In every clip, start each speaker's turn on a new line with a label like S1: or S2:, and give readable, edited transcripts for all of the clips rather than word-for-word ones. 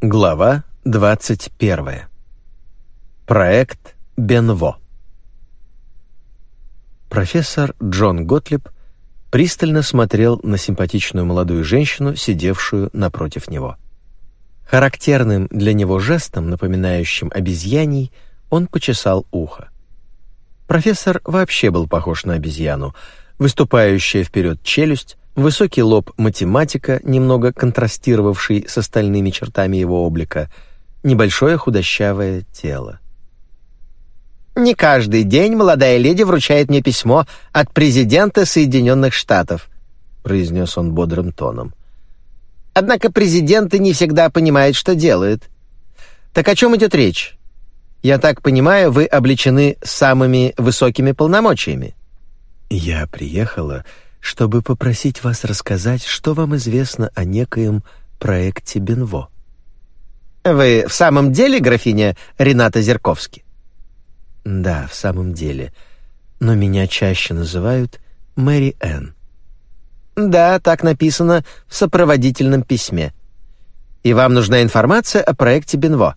S1: Глава 21. Проект Бенво. Профессор Джон Готлиб пристально смотрел на симпатичную молодую женщину, сидевшую напротив него. Характерным для него жестом, напоминающим обезьяний, он почесал ухо. Профессор вообще был похож на обезьяну. Выступающая вперед челюсть, высокий лоб математика, немного контрастировавший с остальными чертами его облика, небольшое худощавое тело.
S2: «Не каждый день молодая леди вручает мне письмо от президента Соединенных Штатов», произнес он бодрым тоном. «Однако президенты не всегда понимают, что делают. Так о чем идет речь? Я так понимаю, вы облечены самыми высокими полномочиями».
S1: «Я приехала, чтобы попросить вас рассказать, что вам известно о некоем проекте Бенво».
S2: «Вы в самом деле графиня Рената Зерковски?»
S1: «Да, в самом деле. Но меня чаще называют Мэри Энн».
S2: «Да, так написано в сопроводительном письме. И вам нужна информация о проекте Бенво?»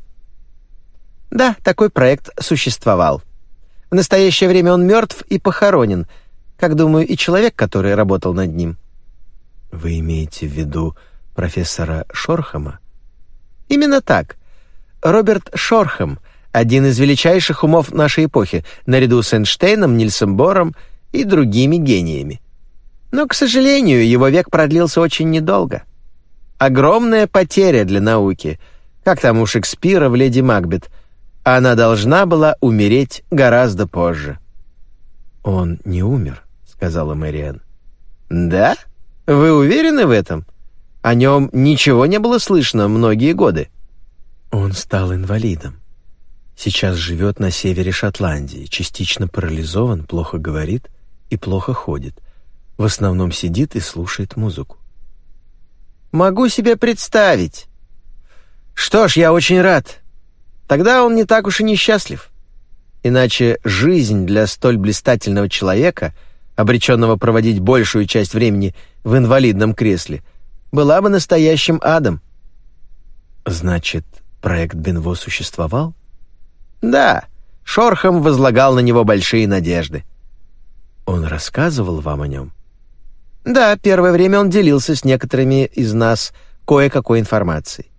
S2: «Да, такой проект существовал. В настоящее время он мертв и похоронен, как, думаю, и человек, который работал над ним».
S1: «Вы имеете в виду профессора Шорхэма?»
S2: «Именно так. Роберт Шорхэм — один из величайших умов нашей эпохи, наряду с Эйнштейном, Нильсом Бором и другими гениями. Но, к сожалению, его век продлился очень недолго. Огромная потеря для науки, как там у Шекспира в «Леди Макбет». Она должна была умереть гораздо позже».
S1: «Он не умер», — сказала Мэри Энн.
S2: «Да? Вы уверены в этом? О нем ничего не было слышно многие годы».
S1: «Он стал инвалидом. Сейчас живет на севере Шотландии, частично парализован, плохо говорит и плохо ходит. В основном сидит и слушает музыку».
S2: «Могу себе представить. Что ж, я очень рад. Тогда он не так уж и несчастлив. Иначе жизнь для столь блистательного человека, обреченного проводить большую часть времени в инвалидном кресле, была бы настоящим адом».
S1: «Значит, проект Бенво существовал?»
S2: «Да, Шорхэм возлагал на него большие надежды».
S1: «Он рассказывал вам о нем?»
S2: «Да, первое время он делился с некоторыми из нас кое-какой информацией.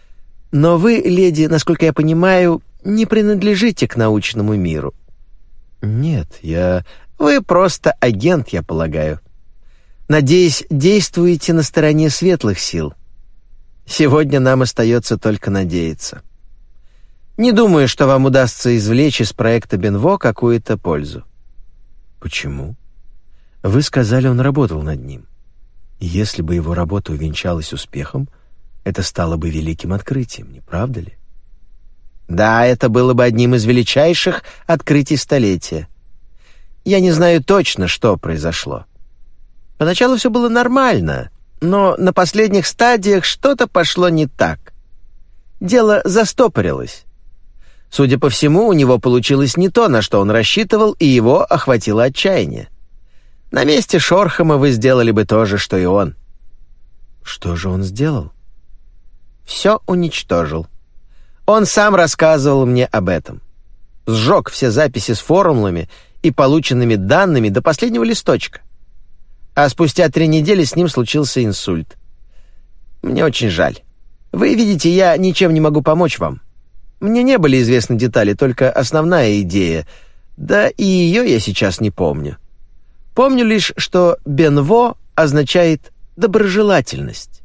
S2: Но вы, леди, насколько я понимаю, не принадлежите к научному миру».
S1: «Нет, я...»
S2: «Вы просто агент, я полагаю. Надеюсь, действуете на стороне светлых сил. Сегодня нам остается только надеяться. Не думаю, что вам удастся извлечь из проекта Бенво какую-то пользу».
S1: «Почему? Вы сказали, он работал над ним. Если бы его работа увенчалась успехом, это стало бы великим открытием, не правда ли?»
S2: «Да, это было бы одним из величайших открытий столетия. Я не знаю точно, что произошло. Поначалу все было нормально, но на последних стадиях что-то пошло не так. Дело застопорилось. Судя по всему, у него получилось не то, на что он рассчитывал, и его охватило отчаяние. На месте Шорхэма вы сделали бы то же, что и он».
S1: «Что же он сделал?»
S2: «Все уничтожил. Он сам рассказывал мне об этом. Сжег все записи с формулами и полученными данными до последнего листочка. А спустя 3 недели с ним случился инсульт. Мне очень жаль. Вы видите, я ничем не могу помочь вам. Мне не были известны детали, только основная идея, да и ее я сейчас не помню. Помню лишь, что «Бенво» означает «доброжелательность».